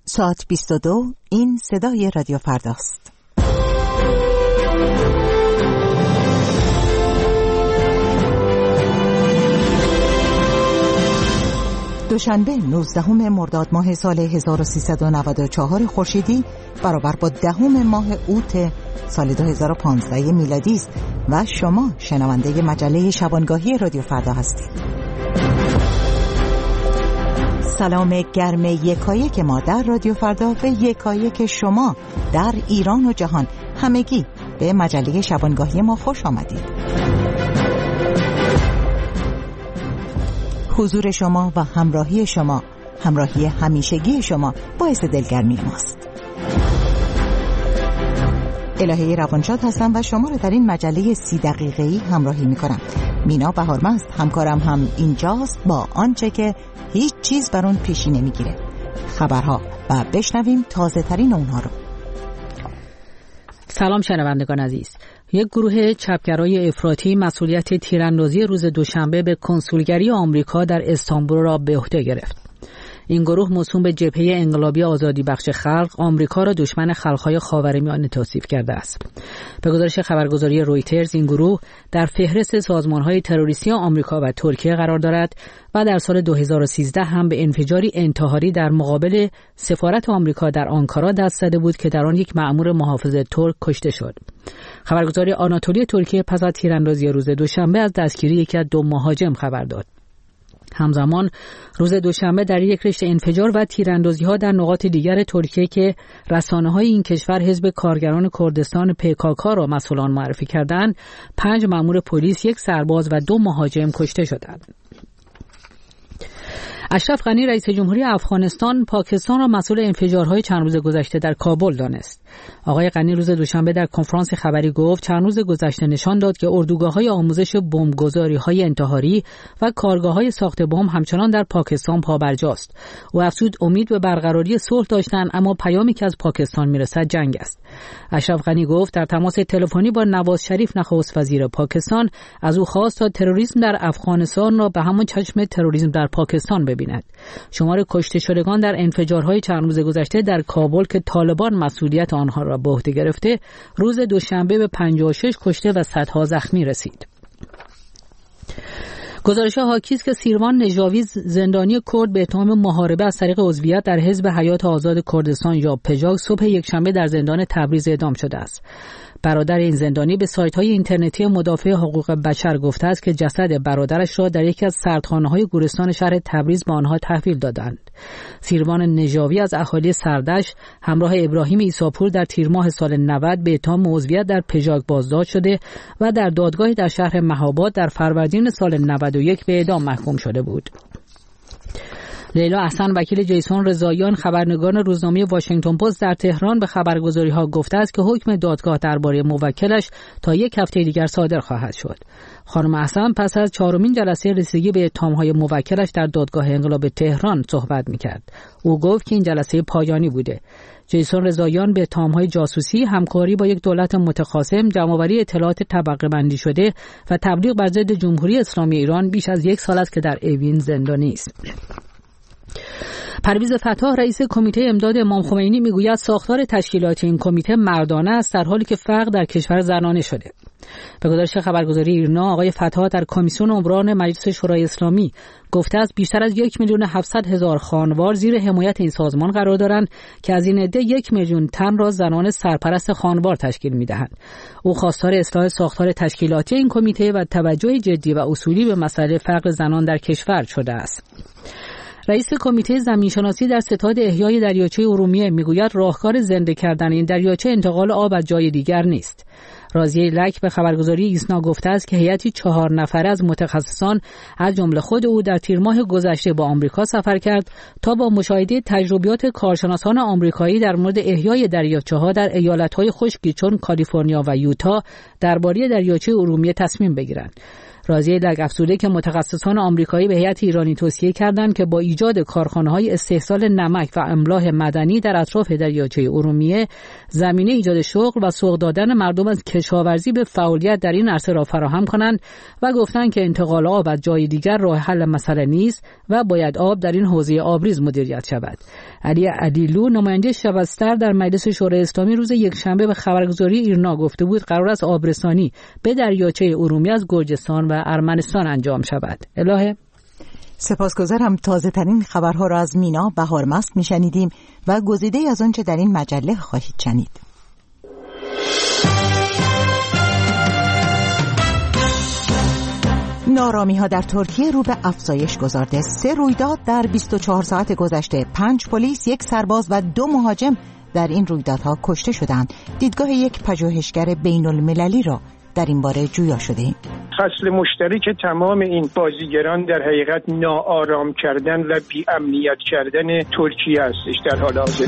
ساعت 22. این صدای رادیو فرداست. دوشنبه 19 مرداد ماه سال 1394 خورشیدی برابر با 10 ماه اوت سال 2015 میلادی است و شما شنونده مجله شبانگاهی رادیو فردا هستید. سلام گرم یکایک ما در رادیو فردا و یکایک شما در ایران و جهان. همگی به مجله شبانگاهی ما خوش آمدید. حضور شما و همراهی شما، همراهی همیشگی شما باعث دلگرمی ماست. الهه روانشاد هستم و شما را در این مجله 30 دقیقه‌ای همراهی می‌کنم. مینا بهارمست همکارم هم اینجاست با آنچه که هیچ چیز بر اون پیشی نمیگیره. خبرها و بشنویم تازه ترین اونها رو. سلام شنوندگان عزیز. یک گروه چپگرای افراطی مسئولیت تیراندازی روز دوشنبه به کنسولگری آمریکا در استانبول را به عهده گرفت. این گروه موسوم به جبهه انقلابی آزادی بخش خلق آمریکا را دشمن خلق‌های خاورمیانه توصیف کرده است. به گزارش خبرگزاری رویترز این گروه در فهرست سازمان‌های تروریستی آمریکا و ترکیه قرار دارد و در سال 2013 هم به انفجاری انتحاری در مقابل سفارت آمریکا در آنکارا دست زده بود که در آن یک مأمور محافظ ترک کشته شد. خبرگزاری آناتولی ترکیه پس از تیراندازی روز دوشنبه از دستگیری یکی از 2 مهاجم خبر داد. همزمان روز دوشنبه در یک رشته انفجار و تیراندازی‌ها در نقاط دیگر ترکیه که رسانه‌های این کشور حزب کارگران کردستان PKK را مسئولان معرفی کردند، 5 مأمور پلیس، 1 سرباز و 2 مهاجم کشته شدند. اشرف غنی رئیس جمهوری افغانستان پاکستان را مسئول انفجارهای چند روز گذشته در کابل دانست. آقای غنی روز دوشنبه در کنفرانس خبری گفت چند روز گذشته نشان داد که اردوگاه‌های آموزش بمبگذاری‌های انتحاری و کارگاه‌های ساخت بمب همچنان در پاکستان پابرجاست. او افزود امید به برقراری صلح داشتند اما پیامی که از پاکستان میرسد جنگ است. اشرف غنی گفت در تماس تلفنی با نواز شریف نخست وزیر پاکستان از او خواست تا تروریسم در افغانستان را به همان چشم تروریسم در پاکستان ببیند. شمار کشته شدگان در انفجارهای چند روز گذشته در کابل که طالبان مسئولیت آنها را به عهده گرفته روز دوشنبه به 56 کشته و صدها زخمی رسید. گزارش حاکی است که سیروان نژاوی زندانی کرد به اتهام محاربه از طریق عضویت در حزب حیات آزاد کردستان یا پژاک صبح یکشنبه در زندان تبریز اعدام شده است. برادر این زندانی به سایت‌های اینترنتی مدافع حقوق بشر گفته است که جسد برادرش را در یکی از سردخانه‌های گورستان شهر تبریز به آنها تحویل دادند. سیروان نژاوی از اهالی سردش همراه ابراهیم عیساپور در تیر ماه سال 90 به اتهام عضویت در پژاک بازداشت شده و در دادگاهی در شهر مهاباد در فروردین سال 91 به اعدام محکوم شده بود. لیلا احسن وکیل جیسون رضاییان خبرنگار روزنامه واشنگتن پست در تهران به خبرگزاری‌ها گفته است که حکم دادگاه درباره موکلش تا 1 هفته دیگر صادر خواهد شد. خانم احسن پس از 4مین جلسه رسیدگی به اتهام‌های موکلش در دادگاه انقلاب تهران صحبت می‌کرد. او گفت که این جلسه پایانی بوده. جیسون رضاییان به اتهام‌های جاسوسی، همکاری با یک دولت متخاصم، جمع‌آوری اطلاعات طبقه‌بندی شده و تبلیغ بر ضد جمهوری اسلامی ایران بیش از 1 سال است که در اوین زندانی است. پرویز فتاح رئیس کمیته امداد امام خمینی میگوید ساختار تشکیلاتی این کمیته مردانه است در حالی که فقر در کشور زنانه شده. به گزارش خبرگزاری ایرنا آقای فتاح در کمیسیون عمران مجلس شورای اسلامی گفته است بیشتر از 1,700,000 خانوار زیر حمایت این سازمان قرار دارند که از این عده 1,000,000 تن را زنان سرپرست خانوار تشکیل می‌دهند. او خواستار اصلاح ساختار تشکیلاتی این کمیته و توجه جدی و اصولی به مسئله فقر زنان در کشور شده است. رئیس کمیته زمینشناسی در ستاد احیای دریاچه ارومیه میگوید راهکار زنده کردن این دریاچه انتقال آب از جای دیگر نیست. راضیه لک به خبرگزاری ایسنا گفته است که هیئتی 4 نفره از متخصصان از جمله خود او در تیر ماه گذشته با آمریکا سفر کرد تا با مشاهده تجربیات کارشناسان آمریکایی در مورد احیای دریاچه‌ها در ایالت‌های خشکی چون کالیفرنیا و یوتا درباره دریاچه ارومیه تصمیم بگیرند. راضیه لک افزوده که متخصصان آمریکایی به هیئت ایرانی توصیه کردند که با ایجاد کارخانه‌های استحصال نمک و املاح معدنی در اطراف دریاچه ارومیه زمینه ایجاد شغل و سوق دادن مردم از کشاورزی به فعالیت در این عرصه را فراهم کنند و گفتند که انتقال آب از جای دیگر راه حل مسئله نیست و باید آب در این حوزه آبریز مدیریت شود. علی عدیلو نماینده شبستر در مجلس شورای اسلامی روز یکشنبه به خبرگزاری ایرنا گفته بود قرار است آبرسانی به دریاچه ارومیه از گرجستان و ارمنستان انجام شود. الهه سپاسگزارم. تازه ترین خبرها را از مینا بهار مست میشنیدیم و گزیده از آنچه در این مجله خواهید شنید. نارامی‌ها در ترکیه رو به افزایش گذارده. 3 رویداد در 24 ساعت گذشته، 5 پلیس، 1 سرباز و 2 مهاجم در این رویدادها کشته شدند. دیدگاه یک پژوهشگر بین‌المللی را در این باره جویا شده ایم. فصل مشترک تمام این بازیگران در حقیقت ناآرام کردن و بی‌امنیت کردن ترکیه هستش در حال حاضر.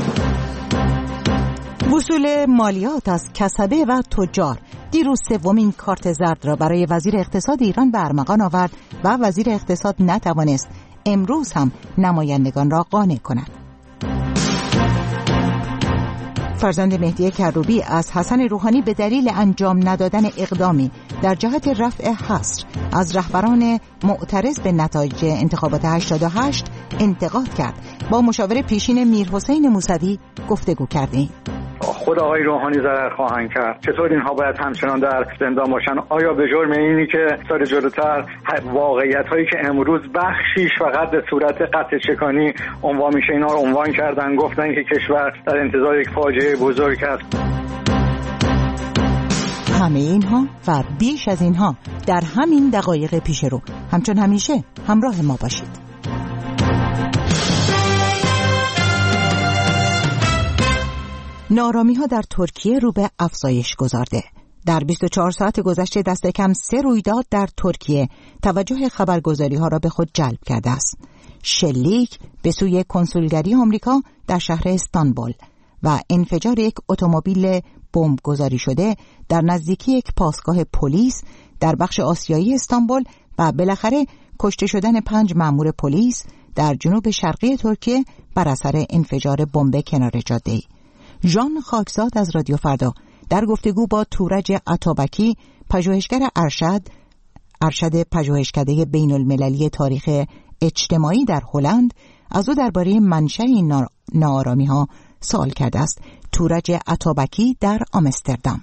وصول مالیات از کسبه و تجار. دیروز 3مین کارت زرد را برای وزیر اقتصاد ایران به ارمغان آورد و وزیر اقتصاد نتوانست امروز هم نمایندگان را قانع کند. فرزند مهدی کروبی از حسن روحانی به دلیل انجام ندادن اقدامی در جهت رفع حصر از رهبران معترض به نتایج انتخابات 88 انتقاد کرد. با مشاور پیشین میرحسین موسوی گفتگو کردیم. خود آقای روحانی ضرر خواهند کرد. چطور اینها باید همچنان در زندان باشن؟ آیا به جرم اینی که سال جلوتر واقعیت هایی که امروز بخشیش فقط به صورت قطع چکانی عنوان میشه اینا رو عنوان کردن، گفتن که کشور در انتظار یک فاجعه بزرگ است؟ همه اینها و بیش از اینها در همین دقایق پیش رو. همچون همیشه همراه ما باشید. نارامی‌ها در ترکیه رو به افزایش گذارده. در 24 ساعت گذشته دست کم 3 رویداد در ترکیه توجه خبرگزاری‌ها را به خود جلب کرده است. شلیک به سوی کنسولگری آمریکا در شهر استانبول و انفجار یک اتومبیل بمب گذاری شده در نزدیکی یک پاسگاه پلیس در بخش آسیایی استانبول و بالاخره کشته شدن 5 مأمور پلیس در جنوب شرقی ترکیه بر اثر انفجار بمب کنار جاده‌ای. ژان خاکزاد از رادیو فردا در گفتگو با تورج عطابکی، پژوهشگر ارشد پژوهشکده بین‌المللی تاریخ اجتماعی در هلند، از او درباره منشأ این ناآرامی‌ها سوال کرده است. تورج عطابکی در آمستردام.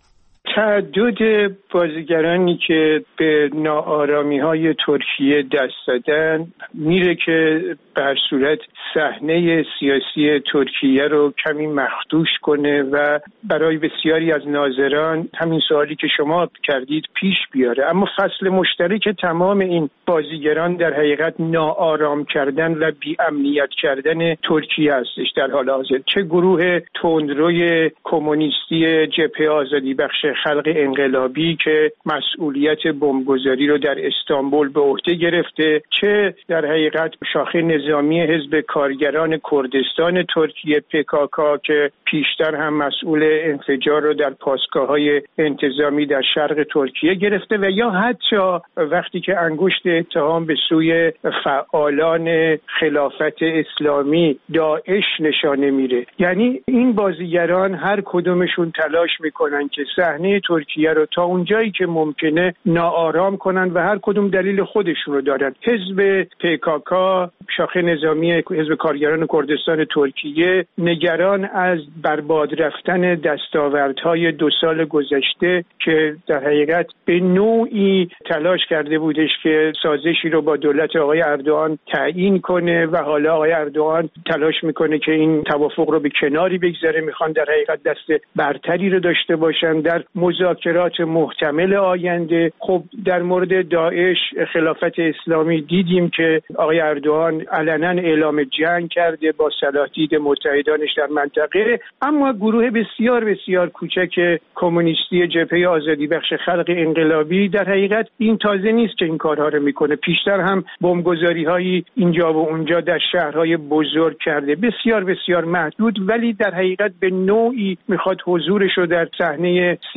تعدد بازیگرانی که به ناآرامی‌های ترکیه دست دادن میره که به هر صورت صحنه سیاسی ترکیه رو کمی مخدوش کنه و برای بسیاری از ناظران همین سوالی که شما کردید پیش بیاره. اما فصل مشترک تمام این بازیگران در حقیقت ناآرام کردن و بی‌امنیت کردن ترکیه هستش در حال حاضر. چه گروه تندروی کمونیستی جبهه آزادی بخش خلق انقلابی که مسئولیت بمبگذاری رو در استانبول به عهده گرفته، چه در حقیقت شاخه نظامی حزب کارگران کردستان ترکیه PKK که پیشتر هم مسئول انفجار رو در پاسگاه‌های انتظامی در شرق ترکیه گرفته، و یا حتی وقتی که انگشت اتهام به سوی فعالان خلافت اسلامی داعش نشانه میره. یعنی این بازیگران هر کدومشون تلاش میکنن که صحنه ترکیه رو تا اونجایی که ممکنه ناآرام کنن و هر کدوم دلیل خودشون رو دارن. حزب PKK، شاخه نظامی حزب کارگران کردستان ترکیه، نگران از برباد رفتن دستاوردهای 2 سال گذشته که در حقیقت به نوعی تلاش کرده بودش که سازشی رو با دولت آقای اردوغان تعیین کنه و حالا آقای اردوغان تلاش میکنه که این توافق رو به کناری بگذاره. میخوان در حقیقت دست برتری رو داشته باشن در مذاکرات محتمل آینده. خب در مورد داعش، خلافت اسلامی دیدیم که آقای اردوغان علنا اعلام جنگ کرده با صلاح دید متحدانش در منطقه، اما گروه بسیار بسیار کوچک کمونیستی جبهه آزادی بخش خلق انقلابی در حقیقت این تازه نیست که این کارها رو میکنه. پیشتر هم بمبگذاری‌هایی اینجا و اونجا در شهرهای بزرگ کرده، بسیار بسیار محدود، ولی در حقیقت به نوعی میخواد حضورش رو در صحنه سیاسی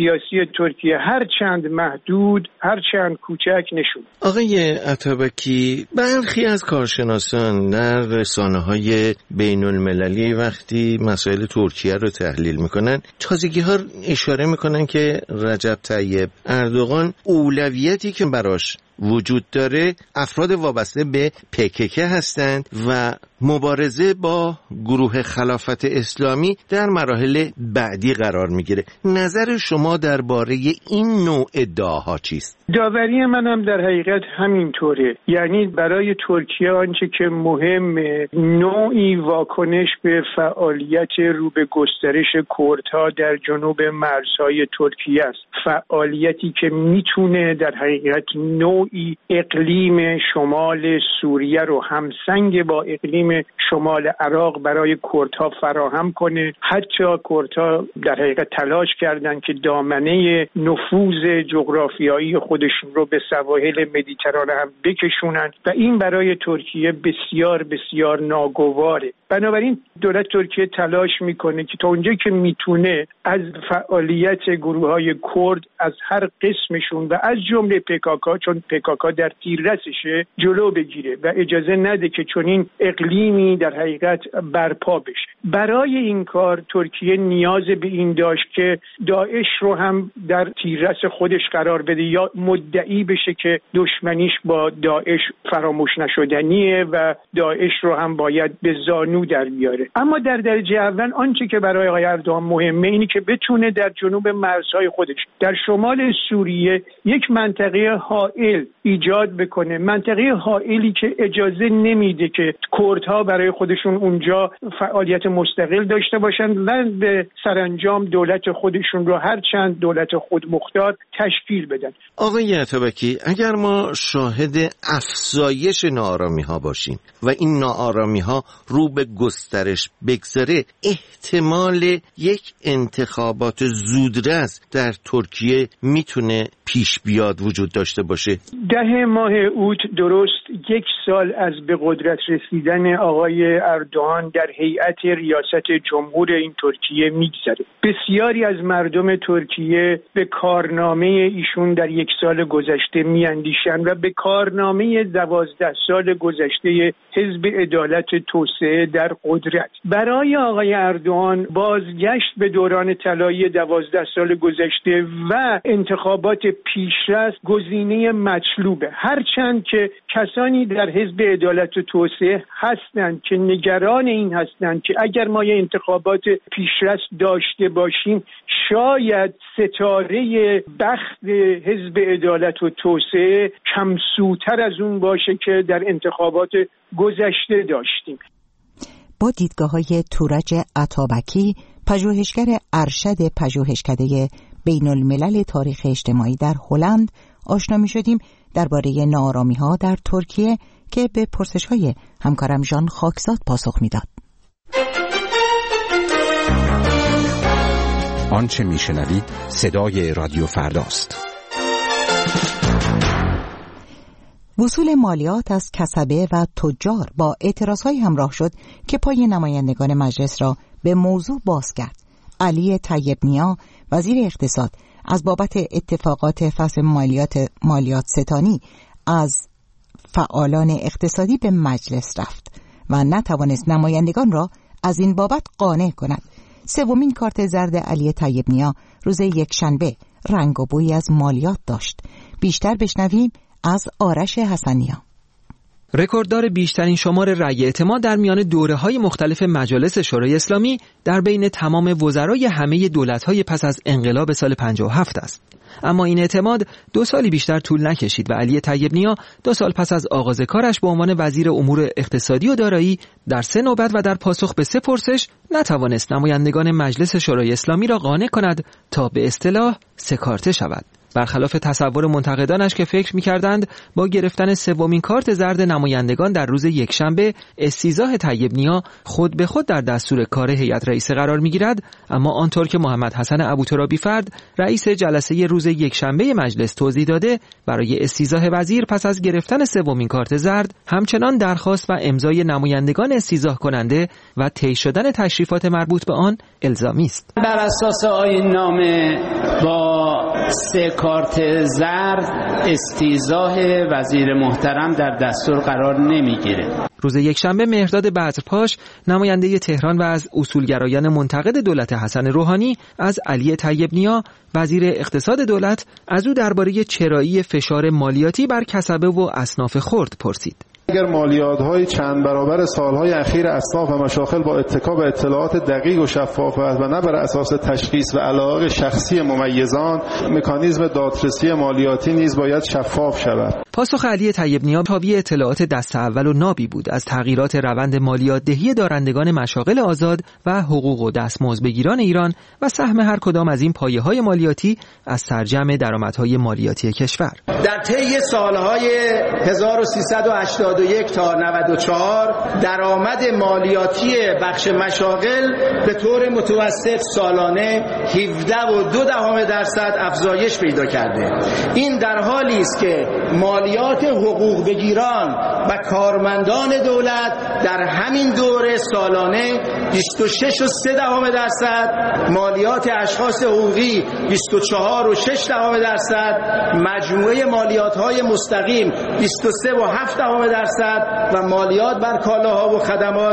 سیاسی ترکیه هر چند محدود، هر چند کوچک نشون. آقای عطابکی، برخی از کارشناسان در رسانه‌های بین‌المللی وقتی مسائل ترکیه رو تحلیل میکنن، تازگی‌ها اشاره میکنن که رجب طیب اردوغان اولویتی که براش وجود داره افراد وابسته به PKK هستند و مبارزه با گروه خلافت اسلامی در مراحل بعدی قرار میگیره. نظر شما درباره این نوع ادعاها چیست؟ داوری منم در حقیقت همینطوره. یعنی برای ترکیه آنچه که مهمه نوعی واکنش به فعالیت رو به گسترش کردها در جنوب مرزهای ترکیه است. فعالیتی که میتونه در حقیقت نوعی اقلیم شمال سوریه رو همسنگ با اقلیم شمال عراق برای کردها فراهم کنه. حتی کردها در حقیقت تلاش کردند که دامنه نفوذ جغرافیایی خودشون رو به سواحل مدیترانه هم بکشونن و این برای ترکیه بسیار بسیار ناگواره. بنابراین دولت ترکیه تلاش میکنه که تا اونجایی که میتونه از فعالیت گروه‌های کرد از هر قسمشون و از جمله PKK، چون PKK در تیررسشه، جلو بگیره و اجازه نده که چنین اقلیمی در حقیقت برپا بشه. برای این کار ترکیه نیاز به این داشت که داعش رو هم در تیررس خودش قرار بده یا مدعی بشه که دشمنیش با داعش فراموش نشدنیه و داعش رو هم باید به زانو در بیاره. اما در درجه اول آنچه که برای آقای اردوغان مهمه اینه که بتونه در جنوب مرزهای خودش در شمال سوریه یک منطقه حائل ایجاد بکنه، منطقه حائلی که اجازه نمیده که کردها برای خودشون اونجا فعالیت مستقل داشته باشند و به سرانجام دولت خودشون رو هر چند دولت خودمختار تشکیل بدن. آقای عطابکی، اگر ما شاهد افزایش ناآرامی ها باشیم و این ناآرامی ها رو به گسترش بگذاره، احتمال یک انتخابات زودرس در ترکیه میتونه پیش بیاد وجود داشته باشه. 10 ماه اوت، درست 1 سال از به قدرت رسیدن آقای اردوغان در هیئت ریاست جمهور این ترکیه میگذره. بسیاری از مردم ترکیه به کارنامه ایشون در 1 سال گذشته میاندیشن و به کارنامه 12 سال گذشته حزب عدالت توسعه در قدرت. برای آقای اردوغان بازگشت به دوران طلایی 12 سال گذشته و انتخابات پیشرفت گزینه مطلوبه، هرچند که کسانی در حزب عدالت و توسعه هستند که نگران این هستند که اگر ما یه انتخابات پیشرفت داشته باشیم شاید ستاره بخت حزب عدالت و توسعه کمسوتر از اون باشه که در انتخابات گذشته داشتیم. با دیدگاه‌های تورج عطابکی، پژوهشگر ارشد پژوهشکده بین الملل تاریخ اجتماعی در هلند، آشنا می شدیم درباره ناآرامی‌ها در ترکیه که به پرسش‌های همکارم ژان خاکزاد پاسخ می‌داد. آنچه می‌شنوید صدای رادیو فرداست. وصول مالیات از کسبه و تجار با اعتراض‌های همراه شد که پای نمایندگان مجلس را به موضوع باز کرد. علی طیب نیا، وزیر اقتصاد، از بابت اتفاقات فصل مالیات ستانی از فعالان اقتصادی به مجلس رفت و نتوانست نمایندگان را از این بابت قانع کند. سومین کارت زرد علی طیب نیا روز یکشنبه رنگ و بوی از مالیات داشت. بیشتر بشنویم از آرش حسنیا. رکورددار بیشترین شمار رأی اعتماد در میان دوره‌های مختلف مجالس شورای اسلامی در بین تمام وزرای همه دولت‌های پس از انقلاب سال 57 است. اما این اعتماد 2 سالی بیشتر طول نکشید و علی طیب نیا 2 سال پس از آغاز کارش به عنوان وزیر امور اقتصادی و دارایی در 3 نوبت و در پاسخ به 3 پرسش نتوانست نمایندگان مجلس شورای اسلامی را قانع کند تا به اصطلاح 3 کارته شود. برخلاف تصور منتقدانش که فکر می‌کردند با گرفتن سومین کارت زرد نمایندگان در روز یکشنبه استیضاح طیب نیا خود به خود در دستور کار هیئت رئیسه قرار می‌گیرد، اما آنطور که محمد حسن ابوترابی فرد رئیس جلسه روز یکشنبه مجلس توضیح داده، برای استیضاح وزیر پس از گرفتن سومین کارت زرد همچنان درخواست و امضای نمایندگان استیضاح کننده و طی شدن تشریفات مربوط به آن الزامی است. بر اساس آیین نامه با 3 کارت زرد استیضاح وزیر محترم در دستور قرار نمیگیره. روز یکشنبه مهرداد بدرپاش نماینده تهران و از اصولگرایان منتقد دولت حسن روحانی از علی طیب نیا وزیر اقتصاد دولت از او درباره چرایی فشار مالیاتی بر کسبه و اصناف خرد پرسید. اگر مالیات‌های چند برابر سالهای اخیر اصناف و مشاغل با اتکا به اطلاعات دقیق و شفاف و نه بر اساس تشخیص و علاقه شخصی ممیزان، مکانیزم دادرسی مالیاتی نیز باید شفاف شود. پاسخ علی طیب نیا تابع اطلاعات دست اول و نابی بود از تغییرات روند مالیات دهی دارندگان مشاغل آزاد و حقوق و دستمزدبگیران ایران و سهم هر کدام از این پایه‌های مالیاتی از سرجم درآمدهای مالیاتی کشور. در طی سالهای 1381 تا 94 درآمد مالیاتی بخش مشاغل به طور متوسط سالانه 17.2% افزایش پیدا کرده. این در حالی است که مالیات حقوق بگیران و کارمندان دولت در همین دوره سالانه 26.3%، مالیات اشخاص حقوقی 24.6%، مجموعه مالیات‌های مستقیم 23.7% و مالیات بر کالاها و خدمات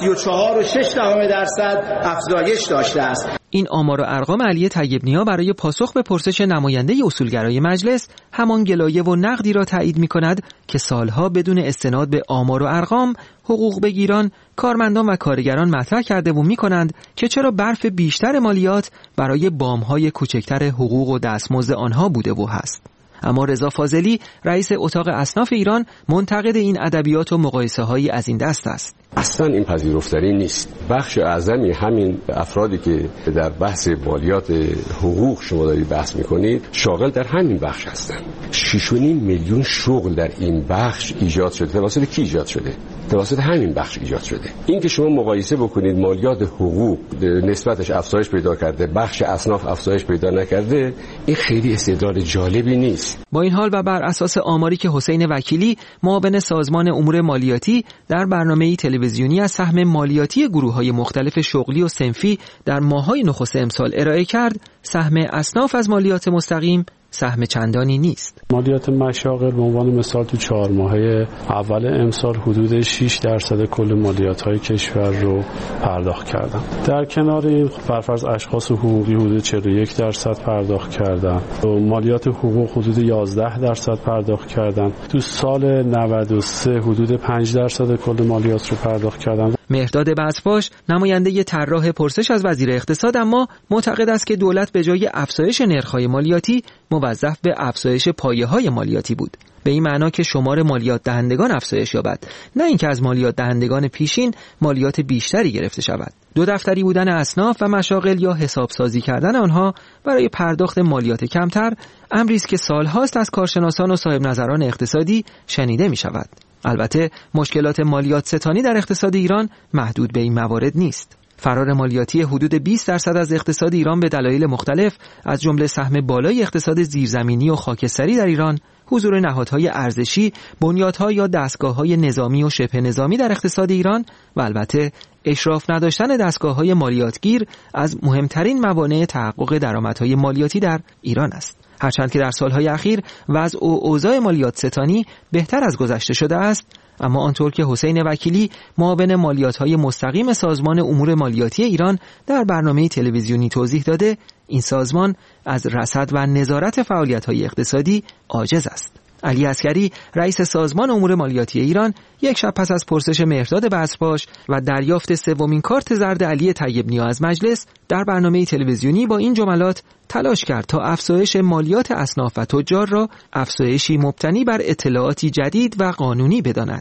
34.6% افزایش داشته است. این آمار و ارقام علی طیب نیا برای پاسخ به پرسش نماینده اصولگرای مجلس همان گلایه و نقدی را تایید می‌کند که سالها بدون استناد به آمار و ارقام حقوق بگیران، کارمندان و کارگران مطرح کرده و می‌کنند که چرا برف بیشتر مالیات برای وام‌های کوچکتر حقوق و دستمزد آنها بوده و هست. اما رضا فاضلی رئیس اتاق اصناف ایران منتقد این ادبیات و مقایسه‌هایی از این دست است. اصلا این پذیرفتنی نیست. بخش اعظمی همین افرادی که در بحث مالیات حقوق شما دارید بحث میکنید شاغل در همین بخش هستند. 6.5 میلیون شغل در این بخش ایجاد شده. توسط کی ایجاد شده؟ توسط همین بخش ایجاد شده. این که شما مقایسه بکنید مالیات حقوق نسبتش افزایش پیدا کرده، بخش اصناف افزایش پیدا نکرده، این خیلی استدلال جالبی نیست. با این حال و بر اساس آماری که حسین وکیلی معاون سازمان امور مالیاتی در برنامه‌ای تلویزیونی از سهم مالیاتی گروه‌های مختلف شغلی و صنفی در ماه‌های نخست امسال ارائه کرد، سهم اصناف از مالیات مستقیم سهم چندانی نیست. مالیات مشاغل به عنوان مثال تو 4 ماهه اول امسال حدود 6% کل مالیات‌های کشور رو پرداخت کردن. در کنار این برفرض اشخاص حقوقی حدود 41% پرداخت کردن. مالیات حقوق حدود 11% پرداخت کردن. تو سال 93 حدود 5% کل مالیات رو پرداخت کردن. مهرداد بدرپاش نماینده طراح پرسش از وزیر اقتصاد اما معتقد است که دولت به جای افزایش نرخ‌های مالیاتی موظف به افزایش پایه‌های مالیاتی بود، به این معنا که شمار مالیات دهندگان افزایش یابد، نه اینکه از مالیات دهندگان پیشین مالیات بیشتری گرفته شود. دو دفتری بودن اصناف و مشاغل یا حسابسازی کردن آنها برای پرداخت مالیات کمتر امری است که سالهاست از کارشناسان و صاحب نظران اقتصادی شنیده می شود. البته مشکلات مالیات ستانی در اقتصاد ایران محدود به این موارد نیست. فرار مالیاتی حدود 20% از اقتصاد ایران به دلایل مختلف از جمله سهم بالای اقتصاد زیرزمینی و خاکستری در ایران، حضور نهادهای ارزشی، بنیادها یا دستگاه‌های نظامی و شبه نظامی در اقتصاد ایران و البته اشراف نداشتن دستگاه‌های مالیاتگیر از مهمترین موانع تحقق درآمدهای مالیاتی در ایران است. هرچند که در سالهای اخیر وضع و اوضاع مالیات ستانی بهتر از گذشته شده است، اما آنطور که حسین وکیلی معاون مالیات‌های مستقیم سازمان امور مالیاتی ایران در برنامه تلویزیونی توضیح داده، این سازمان از رصد و نظارت فعالیت‌های اقتصادی عاجز است. علی عسکری رئیس سازمان امور مالیاتی ایران یک شب پس از پرسش مهرداد بدرپاش و دریافت سومین کارت زرد علی طیب نیا از مجلس در برنامه تلویزیونی با این جملات تلاش کرد تا افزایش مالیات اصناف و تجار را افزایشی مبتنی بر اطلاعاتی جدید و قانونی بداند.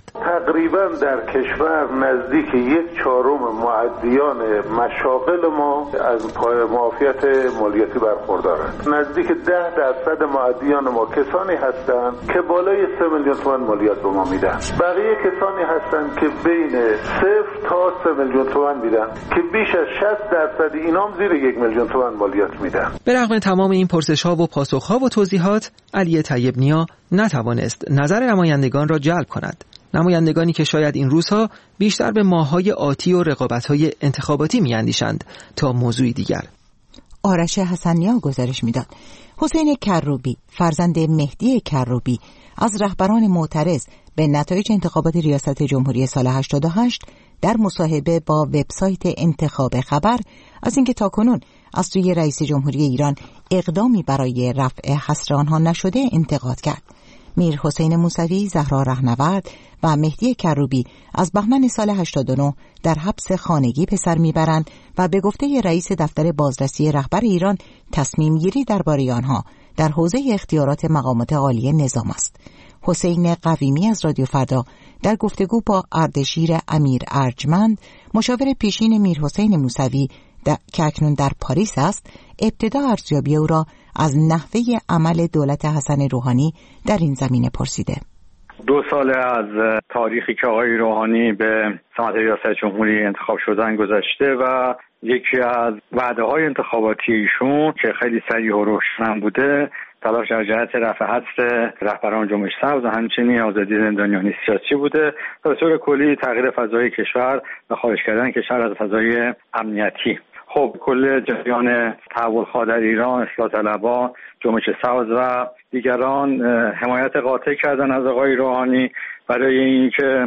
تقریبا در کشور نزدیک 1/4 مؤدیان مشاغل ما از پای معافیت مالیاتی برخوردارند. نزدیک 10% مؤدیان ما کسانی هستند که بالای 3 میلیون تومان مالیات به ما میدن. بقیه کسانی هستند که بین 0 تا 3 میلیون تومان میدن که بیش از 60% اینام زیر 1 میلیون تومان مالیات میدن. به رغم تمام این پرسش‌ها و پاسخ‌ها و توضیحات، علی طیب نیا نتوانست نظر نمایندگان را جلب کند. نمایندگانی که شاید این روزها بیشتر به ماه‌های آتی و رقابت‌های انتخاباتی می‌اندیشند تا موضوعی دیگر. آرش حسن‌نیا گزارش می‌داد. حسین کروبی، فرزند مهدی کروبی، از رهبران معترض به نتایج انتخابات ریاست جمهوری سال 88 در مصاحبه با وبسایت انتخاب خبر از اینکه تاکنون از سوی رئیس جمهوری ایران اقدامی برای رفع حصر آنها نشده انتقاد کرد. میر حسین موسوی، زهرا رهنورد و مهدی کروبی از بهمن سال 89 در حبس خانگی به سر میبرند و به گفته رئیس دفتر بازرسی رهبر ایران تصمیم گیری درباره آنها در حوزه اختیارات مقامات عالی نظام است. حسین قویمی از رادیو فردا در گفتگو با اردشیر امیر ارجمند، مشاور پیشین میر حسین موسوی که اکنون در پاریس است، ابتدا ارزیابی او را از نحوه عمل دولت حسن روحانی در این زمینه پرسیده. 2 سال از تاریخی که آقای روحانی به سمت ریاست جمهوری انتخاب شدن گذشته و یکی از وعده‌های انتخاباتی ایشون که خیلی صریح و روشن بوده، تلاش در جهت رفع حصر رهبران جنبش سبز و همچنین آزادی زندانیان سیاسی بوده و به طور کلی تغییر فضای کشور و خارج کردن کشور از فضای امنیتی. خب کل جریان تحول‌ها در ایران، اصلاح طلبان، جنبش سبز و دیگران حمایت قاطع کردن از آقای روحانی برای اینکه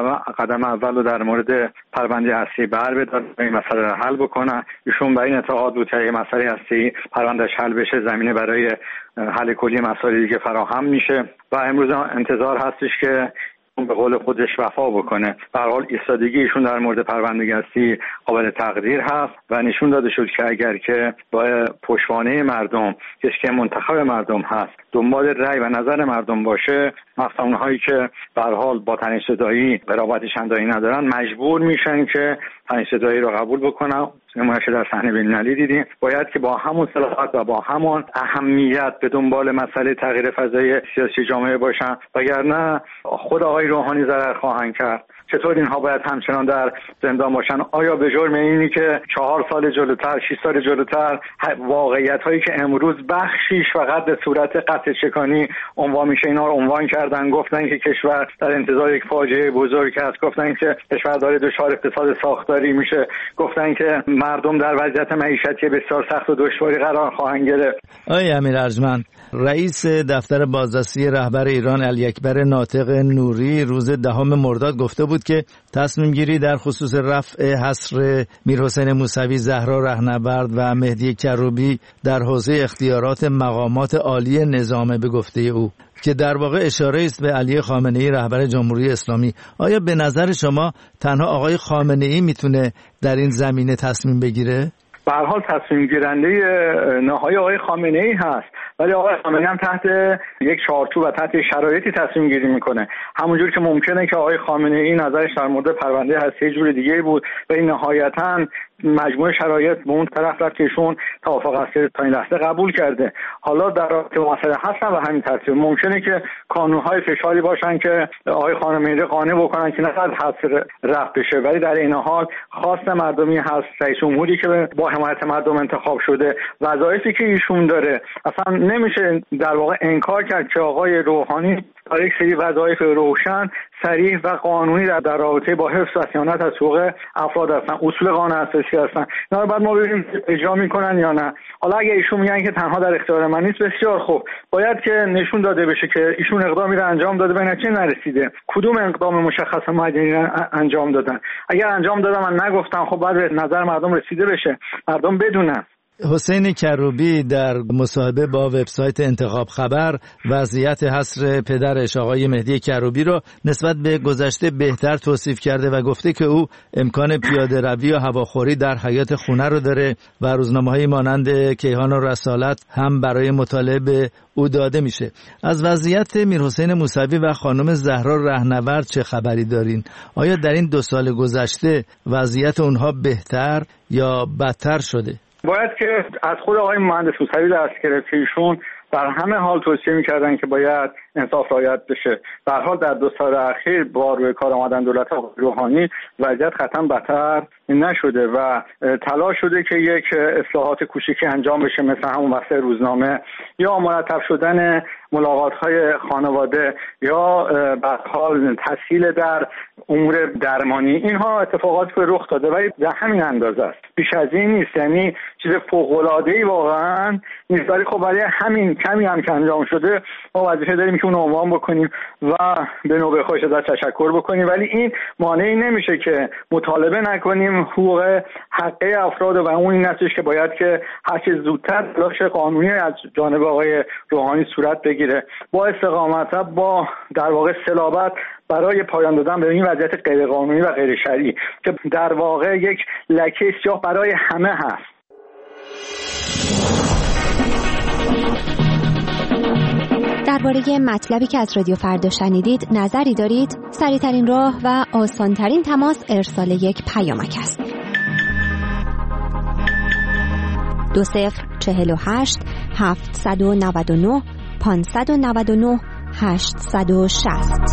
قدم اول رو در مورد پرونده هستی بر بدارن و این مسئله رو حل بکنن. ایشون برای این اعتقاد بود که اگه مسئله هستی پروندهش حل بشه، زمینه برای حل کلی مسائل دیگه فراهم میشه و امروز انتظار هستش که به قول خودش وفا بکنه. به هر حال ایستادگی ایشون در مورد پرونده هستی قابل تقدیر هست و نشون داده شد که اگر که با پشتوانه مردم، کسی که منتخب مردم هست، دنبال رأی و نظر مردم باشه، مثلا اونهایی که به هر حال با تنش صدایی قرابت چندانی ندارن مجبور میشن که تنش صدایی رو قبول بکنن. نمایش در صحنه بین‌المللی دیدیم. باید که با همون صلاحیت و با همون اهمیت به دنبال مسئله تغییر فضای سیاسی جامعه باشن، وگرنه خود آقای روحانی ضرر خواهند کرد. چطور اینها باید همچنان در زندان باشن؟ آیا به جرم اینی که 4 سال جلوتر، 6 سال جلوتر واقعیت هایی که امروز بخشیش فقط به صورت قطع چکانی عنوان میشه، اینا رو عنوان کردن، گفتن که کشور در انتظار یک فاجعه بزرگ است، گفتن که کشور داره دچار اقتصاد ساختاری میشه، گفتن که مردم در وضعیت معیشتی بسیار سخت و دشواری قرار خواهند گرفت. آقای امیر ارجمند، رئیس دفتر بازرسی رهبر ایران علی اکبر ناطق نوری روز 10 مرداد گفته بود که تصمیم گیری در خصوص رفع حصر میر حسین موسوی، زهرا رهنورد و مهدی کروبی در حوزه اختیارات مقامات عالی نظامه به گفته او، که در واقع اشاره است به علی خامنه‌ای رهبر جمهوری اسلامی. آیا به نظر شما تنها آقای خامنه‌ای میتونه در این زمینه تصمیم بگیره؟ به هر حال تصمیم گیرنده نهایی آقای خامنه‌ای هست، ولی آقای خامنه‌ای هم تحت یک چارچوب و تحت شرایطی تصمیم گیری میکنه. همونجور که ممکنه که آقای خامنه‌ای نظرش در مورد پرونده هستی جور دیگه بود و این نهایتاً مجموعه شرایط به اون طرف رفت که ایشون توافق هستی تا این لحظه قبول کرده. حالا در رابطه با مسئله هستن و همین ترتیب ممکنه که کانون‌های فشاری باشن که آقای خامنه‌ای رو قانع بکنن که نقدر حصر رفع بشه، ولی در این حال خواست مردمی هست. رئیس جمهوری که با حمایت مردم انتخاب شده، وظایفی که ایشون داره، اصلا نمیشه در واقع انکار کرد که آقای روحانی داره یک سری وظایف روشن، صریح و قانونی در رابطه با حفظ و صیانت از حقوق افراد هستن، اصول قانون اساسی هستن. اینا رو بعد ما ببینیم اجرا میکنن یا نه. حالا اگه ایشون میگن که تنها در اختیار من نیست، بسیار خوب، باید که نشون داده بشه که ایشون اقدامی رو انجام داده به نتیجه نرسیده. کدوم اقدام مشخص معینی انجام دادن؟ اگر انجام دادن من نگفتم، خب بعد به نظر مردم رسیده بشه، مردم بدونن. حسین کروبی در مصاحبه با وبسایت انتخاب خبر وضعیت حصر پدرش آقای مهدی کروبی رو نسبت به گذشته بهتر توصیف کرده و گفته که او امکان پیاده روی و هواخوری در حیاط خونه رو داره و روزنامه‌های مانند کیهان و رسالت هم برای مطالعه به او داده میشه. از وضعیت میرحسین موسوی و خانم زهرا رهنورد چه خبری دارین؟ آیا در این 2 سال گذشته وضعیت اونها بهتر یا بدتر شده؟ باید که از خود آقای مهندس موسوی دست گرفت که ایشون در همه حال توصیه می‌کردن که باید انصاف رعایت بشه. به هر حال در 2 سال اخیر با روی کار آمدن دولت روحانی وضعیت قطعا بدتر نشده و تلاش شده که یک اصلاحات کوچیکی انجام بشه، مثل همون وسع روزنامه یا مرتب شدن ملاقات‌های خانواده یا به هر حال تسهیل در امور درمانی. اینها اتفاقاتی که رخ داده ولی در همین اندازه است، بیش از این نیست. یعنی چیز فوق‌العاده‌ای واقعا نیست، ولی خب برای همین کمی هم که انجام شده ما وظیفه داریم که اون رو عنوان بکنیم و به نوبه خودش ازش تشکر بکنیم. ولی این مانعی نمیشه که مطالبه نکنیم حقوق حقه افراد و اون این هستش که باید که هر چه زودتر تلاش قانونی از جانب آقای روحانی صورت بگیره با استقامت، با در واقع صلابت برای پایان دادن به این وضعیت غیر قانونی و غیر شرعی که در واقع یک لکه سیاه برای همه هست. درباره مطلبی که از رادیو فردا شنیدید نظری دارید؟ سریع‌ترین راه و آسان‌ترین تماس ارسال یک پیامک است. 2048 799 599 860.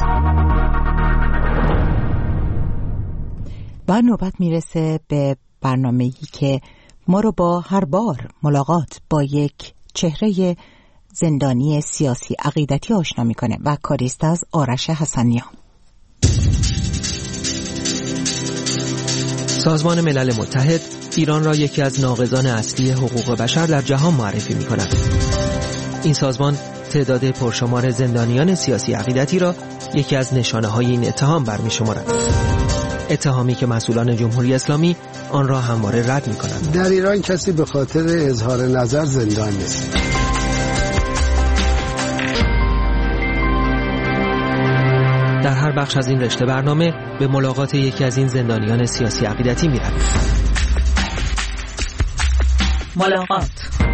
و نوبت میرسه به برنامه‌ای که ما رو با هر بار ملاقات با یک چهره زندانی سیاسی عقیدتی آشنا میکنه و کاریست از آرش حسنیان. سازمان ملل متحد ایران را یکی از ناقضان اصلی حقوق بشر در جهان معرفی میکند. این سازمان تعداد پرشمار زندانیان سیاسی عقیدتی را یکی از نشانه‌های این اتهام برمی‌شمارد. اتهامی که مسئولان جمهوری اسلامی آن را همواره رد می‌کنند. در ایران کسی به خاطر اظهار نظر زندان نیست. در هر بخش از این رشته برنامه به ملاقات یکی از این زندانیان سیاسی عقیدتی می‌رویم. ملاقات.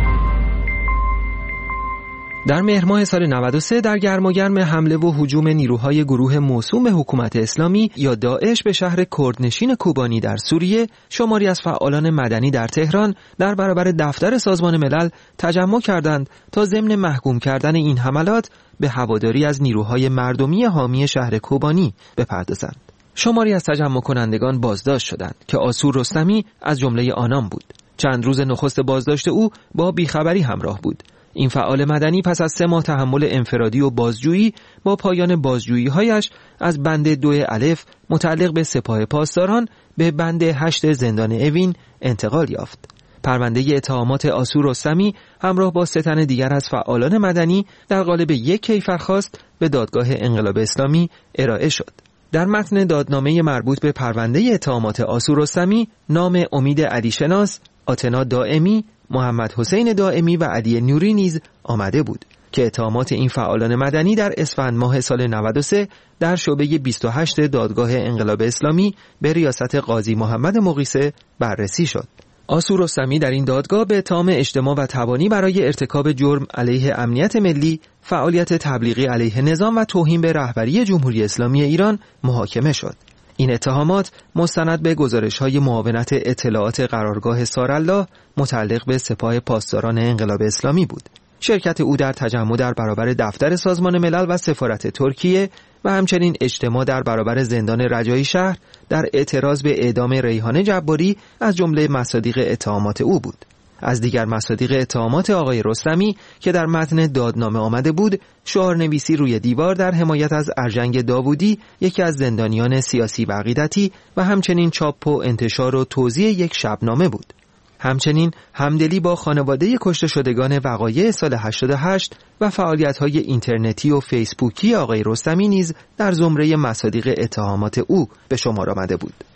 در مهر ماه سال 93 در گرم و گرم حمله و هجوم نیروهای گروه موسوم به حکومت اسلامی یا داعش به شهر کردنشین کوبانی در سوریه، شماری از فعالان مدنی در تهران در برابر دفتر سازمان ملل تجمع کردند تا ضمن محکوم کردن این حملات به هواداری از نیروهای مردمی حامی شهر کوبانی بپردازند. شماری از تجمع کنندگان بازداشت شدند که آسور رستمی از جمله آنان بود. چند روز نخست بازداشت او با بیخبری همراه بود. این فعال مدنی پس از 3 ماه تحمل انفرادی و بازجویی با پایان بازجویی‌هایش از بند 2 الف متعلق به سپاه پاسداران به بند 8 زندان اوین انتقال یافت. پرونده اتهامات آسور رستمی همراه با 3 تن دیگر از فعالان مدنی در قالب یک کیفرخواست به دادگاه انقلاب اسلامی ارائه شد. در متن دادنامه مربوط به پرونده اتهامات آسور رستمی نام امید علی شناس، آتنا دائمی، محمد حسین دائمی و علی نوری نیز آمده بود که اتهامات این فعالان مدنی در اسفند ماه سال 93 در شعبه 28 دادگاه انقلاب اسلامی به ریاست قاضی محمد مقیسه بررسی شد. آسور رستمی در این دادگاه به اتهام اجتماع و تبانی برای ارتکاب جرم علیه امنیت ملی، فعالیت تبلیغی علیه نظام و توهین به رهبری جمهوری اسلامی ایران محاکمه شد. این اتهامات مستند به گزارش‌های معاونت اطلاعات قرارگاه سارالله متعلق به سپاه پاسداران انقلاب اسلامی بود. شرکت او در تجمع در برابر دفتر سازمان ملل و سفارت ترکیه و همچنین اجتماع در برابر زندان رجایی شهر در اعتراض به اعدام ریحانه جباری از جمله مصادیق اتهامات او بود. از دیگر مصادیق اتهامات آقای رستمی که در متن دادنامه آمده بود، شعارنویسی روی دیوار در حمایت از ارجنگ داوودی، یکی از زندانیان سیاسی و عقیدتی، و همچنین چاپ و انتشار و توزیع یک شبنامه بود. همچنین همدلی با خانواده کشته شدگان وقایع سال 88 و فعالیت‌های اینترنتی و فیسبوکی آقای رستمی نیز در زمره مصادیق اتهامات او به شمار آمده بود.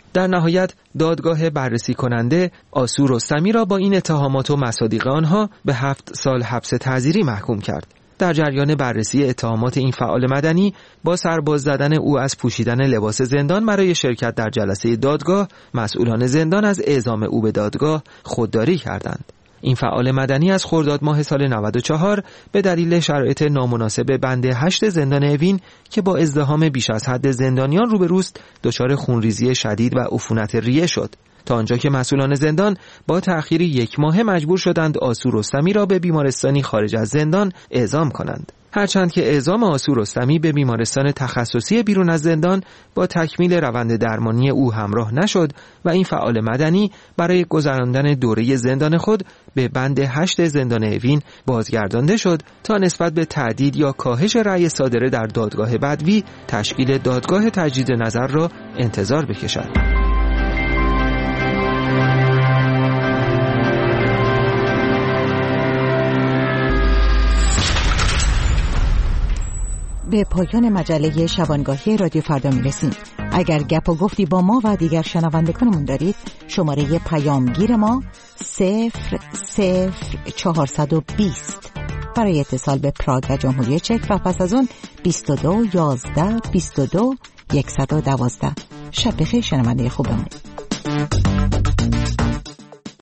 در نهایت دادگاه بررسی کننده آسو رستمی را با این اتهامات و مصادیق آنها به 7 سال حبس تعزیری محکوم کرد. در جریان بررسی اتهامات این فعال مدنی با سرباز زدن او از پوشیدن لباس زندان برای شرکت در جلسه دادگاه، مسئولان زندان از اعزام او به دادگاه خودداری کردند. این فعال مدنی از خرداد ماه سال 94 به دلیل شرایط نامناسب بند 8 زندان اوین که با ازدحام بیش از حد زندانیان روبروست دچار خونریزی شدید و عفونت ریه شد، تا آنجا که مسئولان زندان با تأخیر 1 ماه مجبور شدند آسو رستمی را به بیمارستانی خارج از زندان اعزام کنند. هرچند که اعزام آسو رستمی به بیمارستان تخصصی بیرون از زندان با تکمیل روند درمانی او همراه نشد و این فعال مدنی برای گذراندن دوره زندان خود به بند 8 زندان اوین بازگردانده شد تا نسبت به تعدیل یا کاهش رأی صادره در دادگاه بدوی تشکیل دادگاه تجدید نظر را انتظار بکشد. به پایان مجله شبانگاهی رادیو فردا میرسیم. اگر گپ و گفتی با ما و دیگر شنوندگانمون دارید، شماره پیامگیر ما 00420 برای اتصال به پراگ و جمهوری چک و پس از اون 22 11 22 112. شب بخیر شنونده خوبمون.